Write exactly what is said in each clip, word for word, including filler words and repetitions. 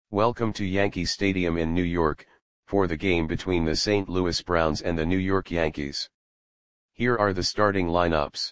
Welcome to Yankee Stadium in New York, for the game between the Saint Louis Browns and the New York Yankees. Here are the starting lineups.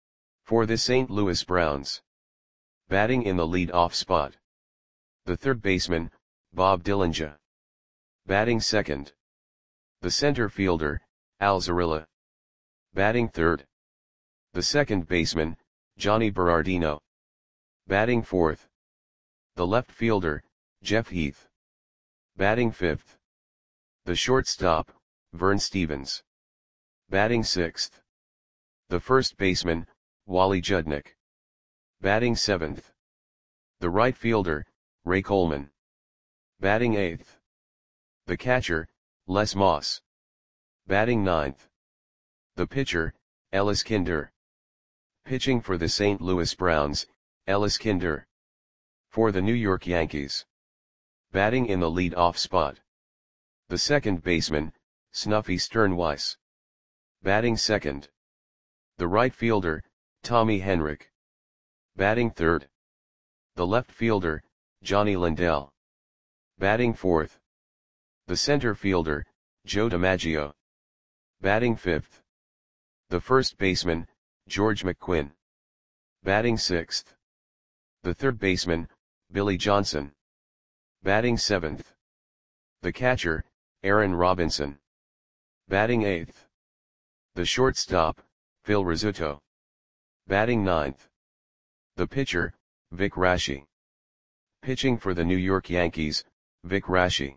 For the Saint Louis Browns. Batting in the lead-off spot. The third baseman, Bob Dillinger. Batting second. The center fielder, Al Zarilla. Batting third. The second baseman, Johnny Berardino. Batting fourth. The left fielder, Jeff Heath. Batting fifth. The shortstop, Vern Stephens. Batting sixth. The first baseman, Wally Judnick. Batting seventh. The right fielder, Ray Coleman. Batting eighth. The catcher, Les Moss. Batting ninth. The pitcher, Ellis Kinder. Pitching for the Saint Louis Browns, Ellis Kinder. For the New York Yankees. Batting in the lead-off spot. The second baseman, Snuffy Sternweiss. Batting second. The right fielder, Tommy Henrich. Batting third. The left fielder, Johnny Lindell. Batting fourth. The center fielder, Joe DiMaggio. Batting fifth. The first baseman, George McQuinn. Batting sixth. The third baseman, Billy Johnson. Batting seventh. The catcher, Aaron Robinson. Batting eighth. The shortstop, Phil Rizzuto. Batting ninth. The pitcher, Vic Raschi. Pitching for the New York Yankees, Vic Raschi.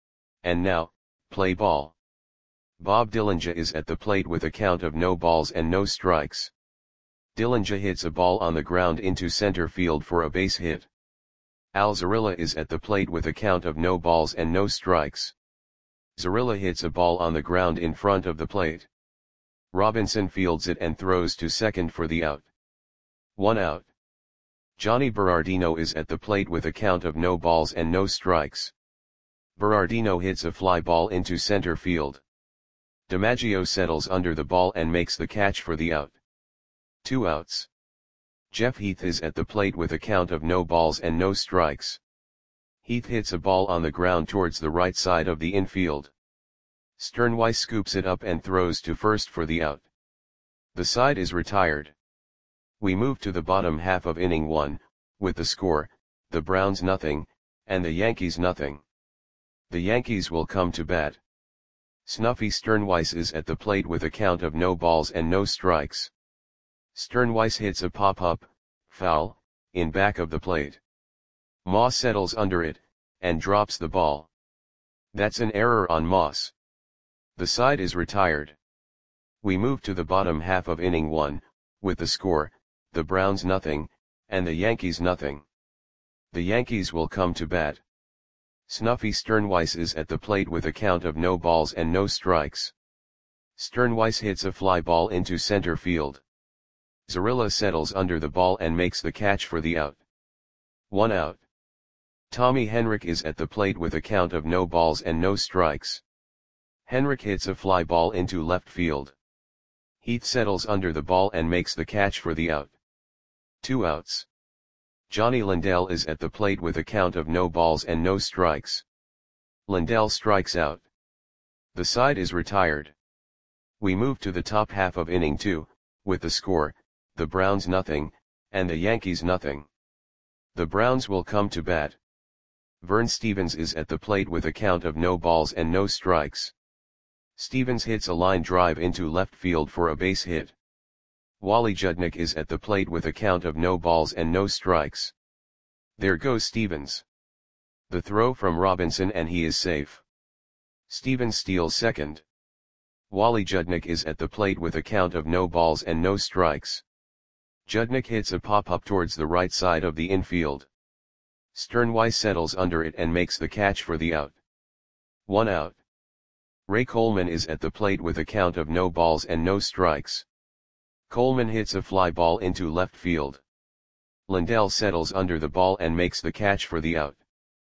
And now, play ball. Bob Dillinger is at the plate with a count of no balls and no strikes. Dillinger hits a ball on the ground into center field for a base hit. Al Zarilla is at the plate with a count of no balls and no strikes. Zarilla hits a ball on the ground in front of the plate. Robinson fields it and throws to second for the out. One out. Johnny Berardino is at the plate with a count of no balls and no strikes. Berardino hits a fly ball into center field. DiMaggio settles under the ball and makes the catch for the out. Two outs. Jeff Heath is at the plate with a count of no balls and no strikes. Heath hits a ball on the ground towards the right side of the infield. Sternweiss scoops it up and throws to first for the out. The side is retired. We move to the bottom half of inning one, with the score, the Browns nothing, and the Yankees nothing. The Yankees will come to bat. Snuffy Sternweiss is at the plate with a count of no balls and no strikes. Sternweiss hits a pop-up, foul, in back of the plate. Moss settles under it, and drops the ball. That's an error on Moss. The side is retired. We move to the bottom half of inning one, with the score, the Browns nothing, and the Yankees nothing. The Yankees will come to bat. Snuffy Sternweiss is at the plate with a count of no balls and no strikes. Sternweiss hits a fly ball into center field. Zarilla settles under the ball and makes the catch for the out. One out. Tommy Henrich is at the plate with a count of no balls and no strikes. Henrich hits a fly ball into left field. Heath settles under the ball and makes the catch for the out. Two outs. Johnny Lindell is at the plate with a count of no balls and no strikes. Lindell strikes out. The side is retired. We move to the top half of inning two, with the score, the Browns nothing, and the Yankees nothing. The Browns will come to bat. Vern Stephens is at the plate with a count of no balls and no strikes. Stephens hits a line drive into left field for a base hit. Wally Judnick is at the plate with a count of no balls and no strikes. There goes Stephens. The throw from Robinson and he is safe. Stephens steals second. Wally Judnick is at the plate with a count of no balls and no strikes. Judnick hits a pop-up towards the right side of the infield. Sternweiss settles under it and makes the catch for the out. One out. Ray Coleman is at the plate with a count of no balls and no strikes. Coleman hits a fly ball into left field. Lindell settles under the ball and makes the catch for the out.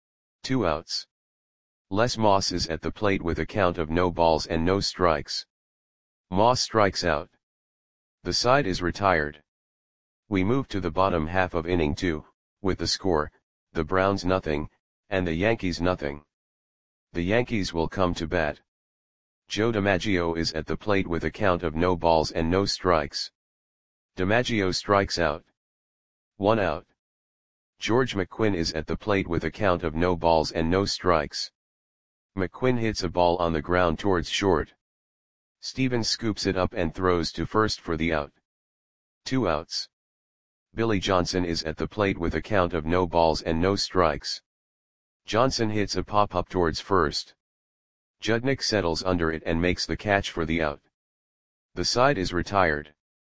Two outs. Les Moss is at the plate with a count of no balls and no strikes. Moss strikes out. The side is retired. We move to the bottom half of inning two, with the score, the Browns nothing, and the Yankees nothing. The Yankees will come to bat. Joe DiMaggio is at the plate with a count of no balls and no strikes. DiMaggio strikes out. One out. George McQuinn is at the plate with a count of no balls and no strikes. McQuinn hits a ball on the ground towards short. Stevens scoops it up and throws to first for the out. Two outs. Billy Johnson is at the plate with a count of no balls and no strikes. Johnson hits a pop-up towards first. Judnick settles under it and makes the catch for the out. The side is retired.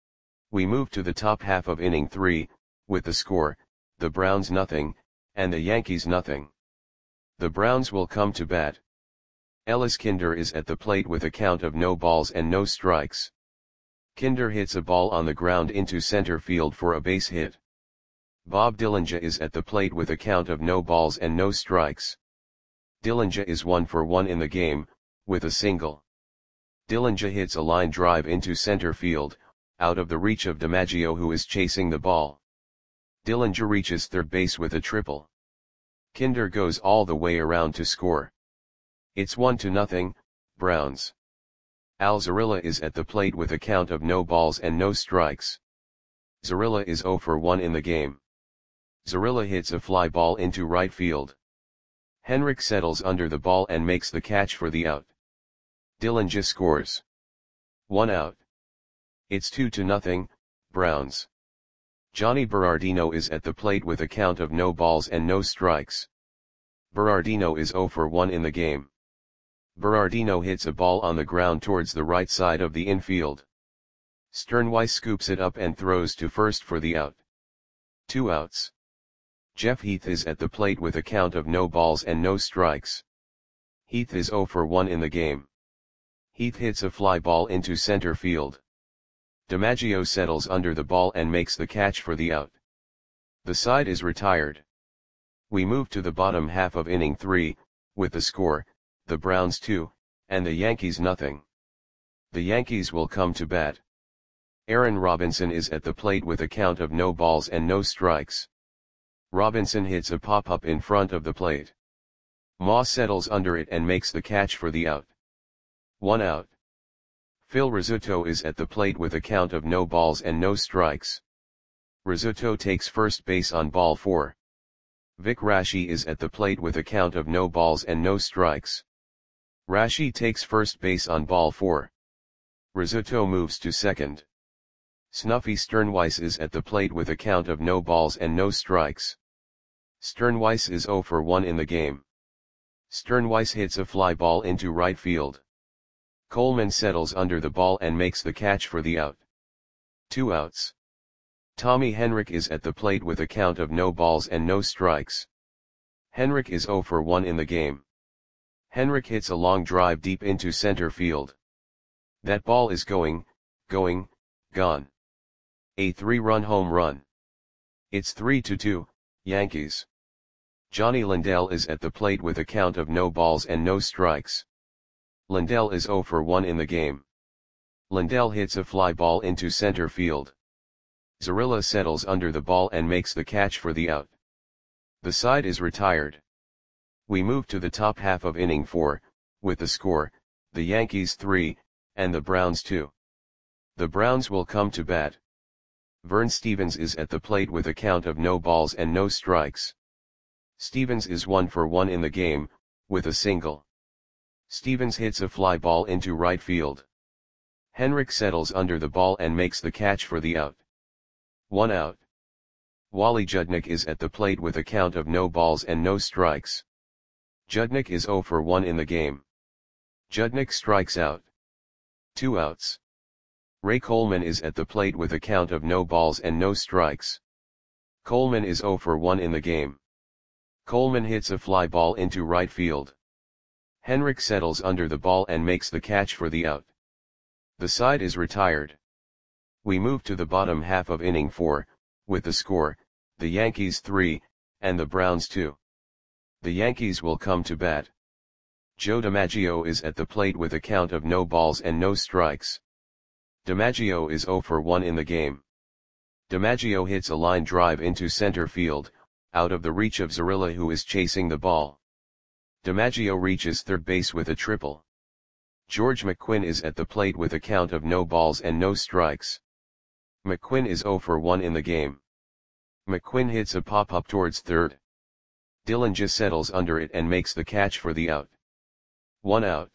We move to the top half of inning three, with the score, the Browns nothing, and the Yankees nothing. The Browns will come to bat. Ellis Kinder is at the plate with a count of no balls and no strikes. Kinder hits a ball on the ground into center field for a base hit. Bob Dillinger is at the plate with a count of no balls and no strikes. Dillinger is one for one in the game, with a single. Dillinger hits a line drive into center field, out of the reach of DiMaggio, who is chasing the ball. Dillinger reaches third base with a triple. Kinder goes all the way around to score. It's one to nothing, Browns. Al Zarilla is at the plate with a count of no balls and no strikes. Zarilla is zero for one in the game. Zarilla hits a fly ball into right field. Henrik settles under the ball and makes the catch for the out. Dillinger scores. One out. It's two to nothing, Browns. Johnny Berardino is at the plate with a count of no balls and no strikes. Berardino is zero for one in the game. Berardino hits a ball on the ground towards the right side of the infield. Sternweiss scoops it up and throws to first for the out. Two outs. Jeff Heath is at the plate with a count of no balls and no strikes. Heath is zero for one in the game. Heath hits a fly ball into center field. DiMaggio settles under the ball and makes the catch for the out. The side is retired. We move to the bottom half of inning three, with the score, the Browns two, and the Yankees nothing. The Yankees will come to bat. Aaron Robinson is at the plate with a count of no balls and no strikes. Robinson hits a pop-up in front of the plate. Moss settles under it and makes the catch for the out. One out. Phil Rizzuto is at the plate with a count of no balls and no strikes. Rizzuto takes first base on ball four. Vic Raschi is at the plate with a count of no balls and no strikes. Raschi takes first base on ball four. Rizzuto moves to second. Snuffy Sternweiss is at the plate with a count of no balls and no strikes. Sternweiss is zero for one in the game. Sternweiss hits a fly ball into right field. Coleman settles under the ball and makes the catch for the out. Two outs. Tommy Henrich is at the plate with a count of no balls and no strikes. Henrich is zero for one in the game. Henrich hits a long drive deep into center field. That ball is going, going, gone. A three-run home run. It's three to two, Yankees. Johnny Lindell is at the plate with a count of no balls and no strikes. Lindell is zero for one in the game. Lindell hits a fly ball into center field. Zarilla settles under the ball and makes the catch for the out. The side is retired. We move to the top half of inning four, with the score, the Yankees three, and the Browns two. The Browns will come to bat. Vern Stevens is at the plate with a count of no balls and no strikes. Stevens is one for one in the game, with a single. Stevens hits a fly ball into right field. Henrich settles under the ball and makes the catch for the out. One out. Wally Judnick is at the plate with a count of no balls and no strikes. Judnick is zero for one in the game. Judnick strikes out. Two outs. Ray Coleman is at the plate with a count of no balls and no strikes. Coleman is zero for one in the game. Coleman hits a fly ball into right field. Henrich settles under the ball and makes the catch for the out. The side is retired. We move to the bottom half of inning four, with the score, the Yankees three, and the Browns two. The Yankees will come to bat. Joe DiMaggio is at the plate with a count of no balls and no strikes. DiMaggio is zero for one in the game. DiMaggio hits a line drive into center field, out of the reach of Zarilla, who is chasing the ball. DiMaggio reaches third base with a triple. George McQuinn is at the plate with a count of no balls and no strikes. McQuinn is zero for one in the game. McQuinn hits a pop-up towards third. Dillinger settles under it and makes the catch for the out. One out.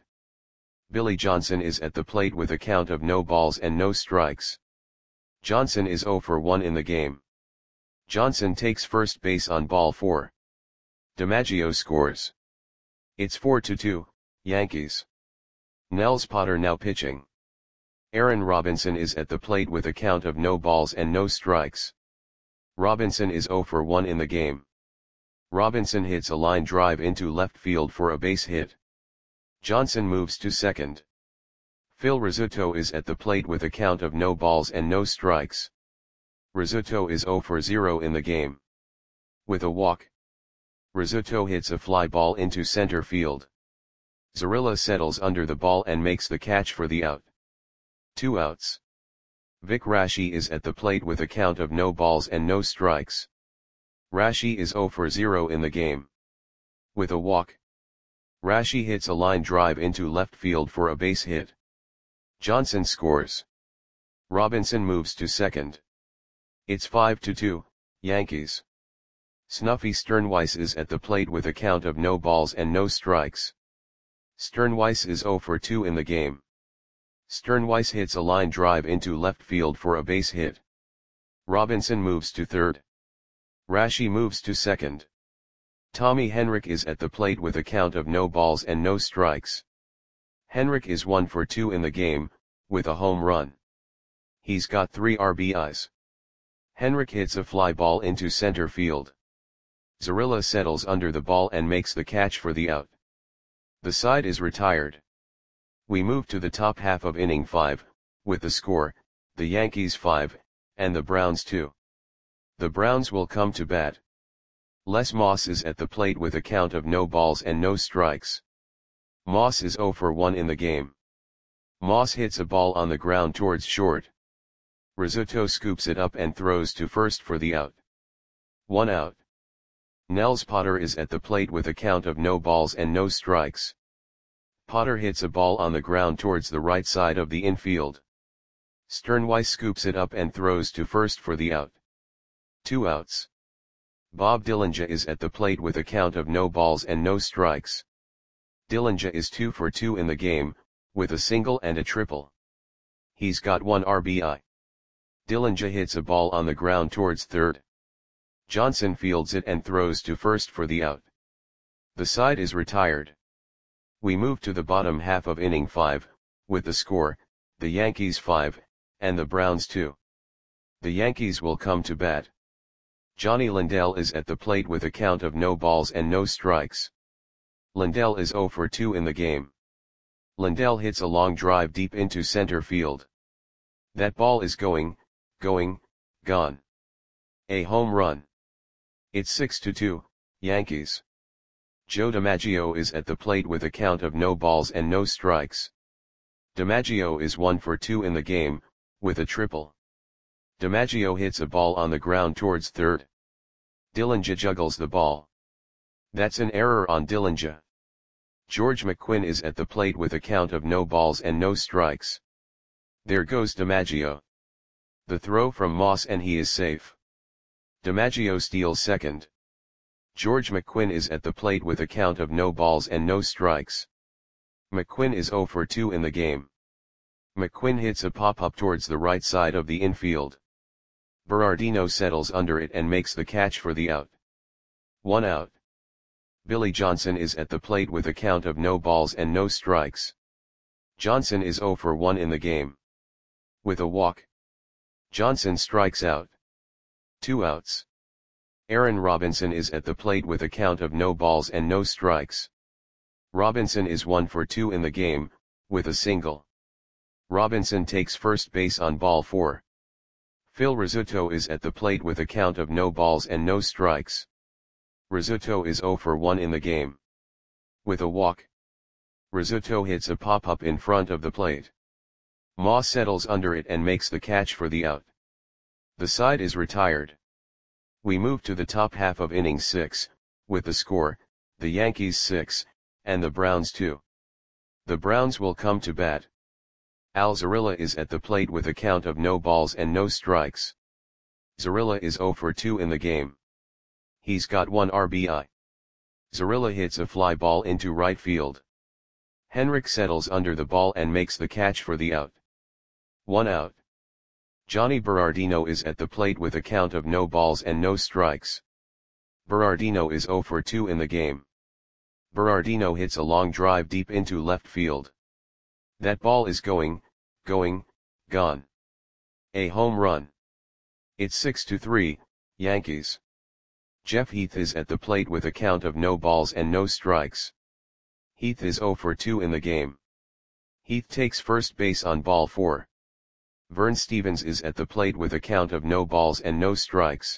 Billy Johnson is at the plate with a count of no balls and no strikes. Johnson is zero for one in the game. Johnson takes first base on ball four. DiMaggio scores. It's four to two, Yankees. Nels Potter now pitching. Aaron Robinson is at the plate with a count of no balls and no strikes. Robinson is zero for one in the game. Robinson hits a line drive into left field for a base hit. Johnson moves to second. Phil Rizzuto is at the plate with a count of no balls and no strikes. Rizzuto is zero for zero in the game. With a walk, Rizzuto hits a fly ball into center field. Zarilla settles under the ball and makes the catch for the out. Two outs. Vic Raschi is at the plate with a count of no balls and no strikes. Raschi is zero for zero in the game. With a walk, Raschi hits a line drive into left field for a base hit. Johnson scores. Robinson moves to second. It's five to two, Yankees. Snuffy Sternweiss is at the plate with a count of no balls and no strikes. Sternweiss is zero for two in the game. Sternweiss hits a line drive into left field for a base hit. Robinson moves to third. Raschi moves to second. Tommy Henrich is at the plate with a count of no balls and no strikes. Henrich is one for two in the game, with a home run. He's got three R B Is. Henrich hits a fly ball into center field. Zarilla settles under the ball and makes the catch for the out. The side is retired. We move to the top half of inning five, with the score, the Yankees five, and the Browns two. The Browns will come to bat. Les Moss is at the plate with a count of no balls and no strikes. Moss is zero for one in the game. Moss hits a ball on the ground towards short. Rizzuto scoops it up and throws to first for the out. One out. Nels Potter is at the plate with a count of no balls and no strikes. Potter hits a ball on the ground towards the right side of the infield. Sternweiss scoops it up and throws to first for the out. Two outs. Bob Dillinger is at the plate with a count of no balls and no strikes. Dillinger is two for two in the game, with a single and a triple. He's got one R B I. Dillinger hits a ball on the ground towards third. Johnson fields it and throws to first for the out. The side is retired. We move to the bottom half of inning five, with the score, the Yankees five, and the Browns two. The Yankees will come to bat. Johnny Lindell is at the plate with a count of no balls and no strikes. Lindell is zero for two in the game. Lindell hits a long drive deep into center field. That ball is going, going, gone. A home run. It's six to two, Yankees. Joe DiMaggio is at the plate with a count of no balls and no strikes. DiMaggio is one for two in the game, with a triple. DiMaggio hits a ball on the ground towards third. Dillinger juggles the ball. That's an error on Dillinger. George McQuinn is at the plate with a count of no balls and no strikes. There goes DiMaggio. The throw from Moss and he is safe. DiMaggio steals second. George McQuinn is at the plate with a count of no balls and no strikes. McQuinn is zero for two in the game. McQuinn hits a pop-up towards the right side of the infield. Berardino settles under it and makes the catch for the out. One out. Billy Johnson is at the plate with a count of no balls and no strikes. Johnson is zero for one in the game. With a walk, Johnson strikes out. Two outs. Aaron Robinson is at the plate with a count of no balls and no strikes. Robinson is one for two in the game, with a single. Robinson takes first base on ball four. Phil Rizzuto is at the plate with a count of no balls and no strikes. Rizzuto is zero for one in the game. With a walk, Rizzuto hits a pop-up in front of the plate. Moss settles under it and makes the catch for the out. The side is retired. We move to the top half of inning six, with the score, the Yankees six, and the Browns two. The Browns will come to bat. Al Zarilla is at the plate with a count of no balls and no strikes. Zarilla is oh for two in the game. He's got one R B I. Zarilla hits a fly ball into right field. Henrik settles under the ball and makes the catch for the out. One out. Johnny Berardino is at the plate with a count of no balls and no strikes. Berardino is oh for two in the game. Berardino hits a long drive deep into left field. That ball is going, going, gone. A home run. It's six to three, Yankees. Jeff Heath is at the plate with a count of no balls and no strikes. Heath is oh for two in the game. Heath takes first base on ball four. Vern Stevens is at the plate with a count of no balls and no strikes.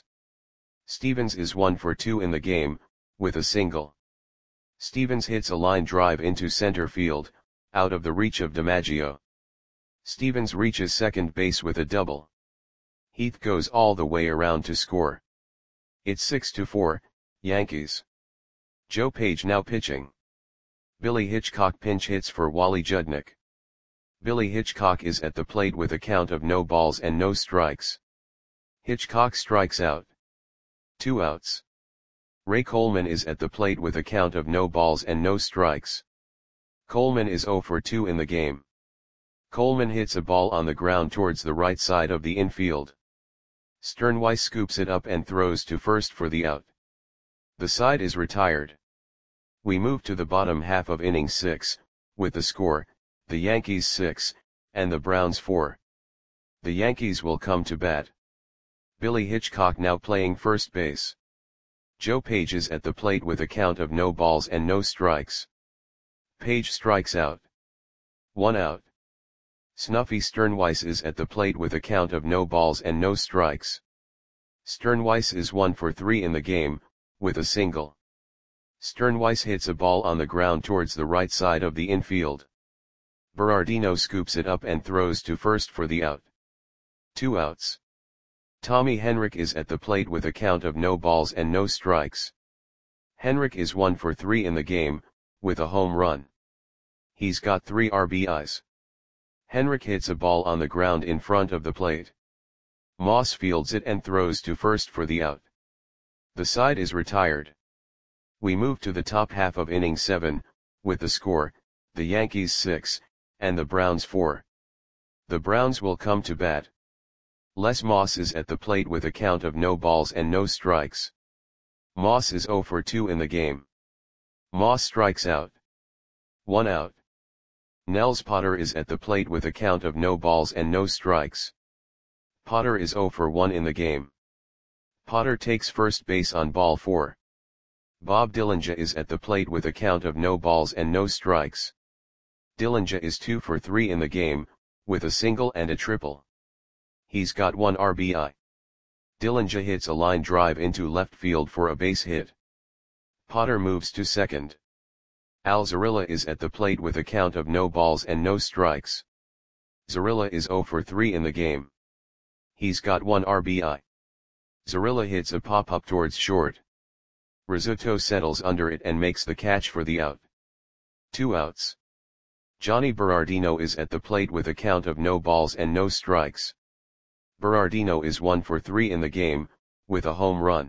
Stevens is one for two in the game, with a single. Stevens hits a line drive into center field, out of the reach of DiMaggio. Stevens reaches second base with a double. Heath goes all the way around to score. It's six to four, Yankees. Joe Page now pitching. Billy Hitchcock pinch hits for Wally Judnick. Billy Hitchcock is at the plate with a count of no balls and no strikes. Hitchcock strikes out. Two outs. Ray Coleman is at the plate with a count of no balls and no strikes. Coleman is oh for two in the game. Coleman hits a ball on the ground towards the right side of the infield. Sternweiss scoops it up and throws to first for the out. The side is retired. We move to the bottom half of inning six, with the score, the Yankees six, and the Browns four. The Yankees will come to bat. Billy Hitchcock now playing first base. Joe Page is at the plate with a count of no balls and no strikes. Page strikes out. One out. Snuffy Sternweiss is at the plate with a count of no balls and no strikes. Sternweiss is one for three in the game, with a single. Sternweiss hits a ball on the ground towards the right side of the infield. Berardino scoops it up and throws to first for the out. Two outs. Tommy Henrik is at the plate with a count of no balls and no strikes. Henrik is one for three in the game, with a home run. He's got three R B Is. Henrik hits a ball on the ground in front of the plate. Moss fields it and throws to first for the out. The side is retired. We move to the top half of inning seven, with the score, the Yankees six, and the Browns four. The Browns will come to bat. Les Moss is at the plate with a count of no balls and no strikes. Moss is oh for two in the game. Moss strikes out. One out. Nels Potter is at the plate with a count of no balls and no strikes. Potter is oh for one in the game. Potter takes first base on ball four. Bob Dillinger is at the plate with a count of no balls and no strikes. Dillinger is two for three in the game, with a single and a triple. He's got one R B I. Dillinger hits a line drive into left field for a base hit. Potter moves to second. Al Zarilla is at the plate with a count of no balls and no strikes. Zarilla is oh for three in the game. He's got one R B I. Zarilla hits a pop-up towards short. Rizzuto settles under it and makes the catch for the out. Two outs. Johnny Berardino is at the plate with a count of no balls and no strikes. Berardino is one for three in the game, with a home run.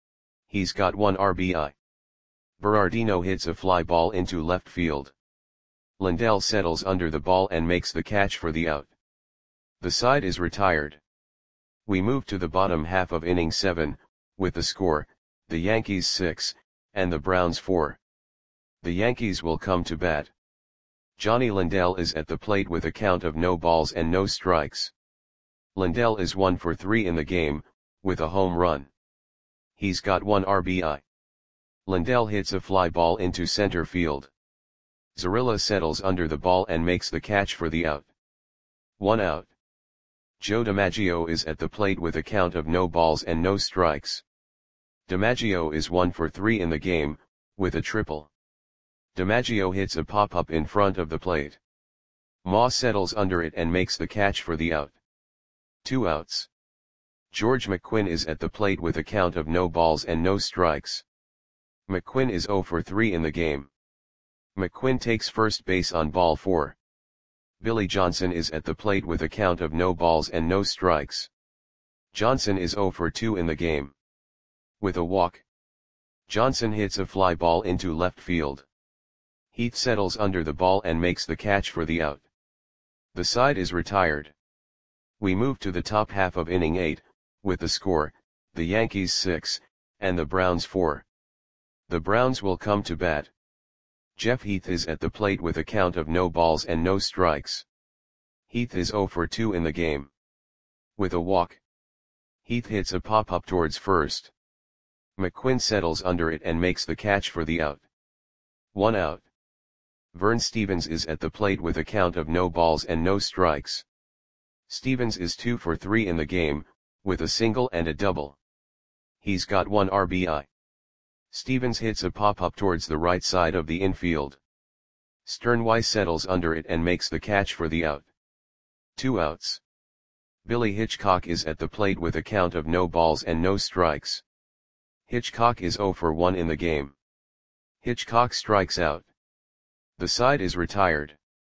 He's got one R B I. Berardino hits a fly ball into left field. Lindell settles under the ball and makes the catch for the out. The side is retired. We move to the bottom half of inning seven, with the score, the Yankees six, and the Browns four. The Yankees will come to bat. Johnny Lindell is at the plate with a count of no balls and no strikes. Lindell is one for three in the game, with a home run. He's got one R B I. Lindell hits a fly ball into center field. Zarilla settles under the ball and makes the catch for the out. One out. Joe DiMaggio is at the plate with a count of no balls and no strikes. DiMaggio is one for three in the game, with a triple. DiMaggio hits a pop-up in front of the plate. Moss settles under it and makes the catch for the out. Two outs. George McQuinn is at the plate with a count of no balls and no strikes. McQuinn is zero for three in the game. McQuinn takes first base on ball four. Billy Johnson is at the plate with a count of no balls and no strikes. Johnson is zero for two in the game. With a walk, Johnson hits a fly ball into left field. Heath settles under the ball and makes the catch for the out. The side is retired. We move to the top half of inning eight, with the score, the Yankees six, and the Browns four. The Browns will come to bat. Jeff Heath is at the plate with a count of no balls and no strikes. Heath is zero for two in the game. With a walk, Heath hits a pop-up towards first. McQuinn settles under it and makes the catch for the out. One out. Vern Stevens is at the plate with a count of no balls and no strikes. Stevens is two for three in the game, with a single and a double. He's got one R B I. Stevens hits a pop-up towards the right side of the infield. Sternweiss settles under it and makes the catch for the out. Two outs. Billy Hitchcock is at the plate with a count of no balls and no strikes. Hitchcock is zero for one in the game. Hitchcock strikes out. The side is retired.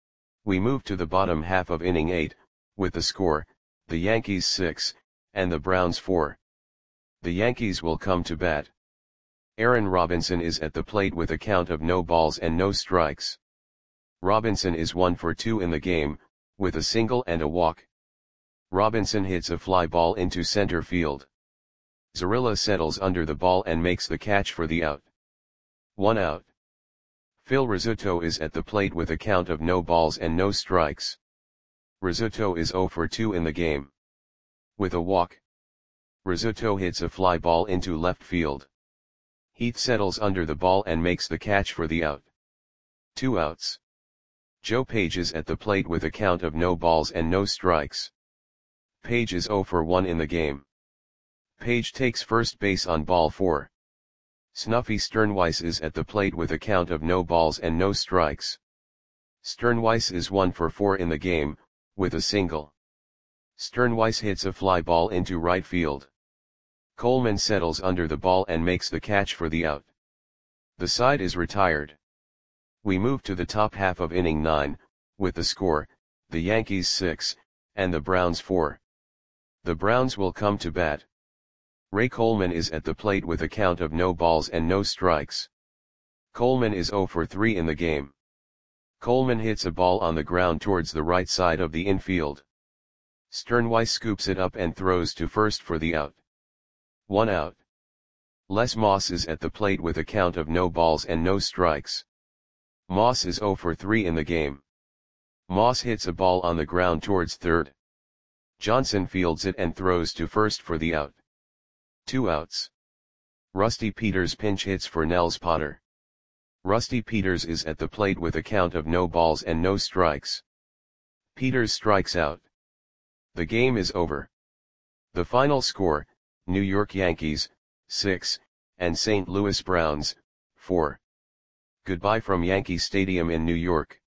We move to the bottom half of inning eight, with the score, the Yankees six, and the Browns four. The Yankees will come to bat. Aaron Robinson is at the plate with a count of no balls and no strikes. Robinson is one for two in the game, with a single and a walk. Robinson hits a fly ball into center field. Zarilla settles under the ball and makes the catch for the out. One out. Phil Rizzuto is at the plate with a count of no balls and no strikes. Rizzuto is zero for two in the game. With a walk, Rizzuto hits a fly ball into left field. Heath settles under the ball and makes the catch for the out. Two outs. Joe Page is at the plate with a count of no balls and no strikes. Page is zero for one in the game. Page takes first base on ball four. Snuffy Sternweiss is at the plate with a count of no balls and no strikes. Sternweiss is one for four in the game, with a single. Sternweiss hits a fly ball into right field. Coleman settles under the ball and makes the catch for the out. The side is retired. We move to the top half of inning nine, with the score, the Yankees six, and the Browns four. The Browns will come to bat. Ray Coleman is at the plate with a count of no balls and no strikes. Coleman is zero for three in the game. Coleman hits a ball on the ground towards the right side of the infield. Sternweiss scoops it up and throws to first for the out. One out. Les Moss is at the plate with a count of no balls and no strikes. Moss is zero for three in the game. Moss hits a ball on the ground towards third. Johnson fields it and throws to first for the out. Two outs. Rusty Peters pinch hits for Nels Potter. Rusty Peters is at the plate with a count of no balls and no strikes. Peters strikes out. The game is over. The final score, New York Yankees, six, and Saint Louis Browns, four. Goodbye from Yankee Stadium in New York.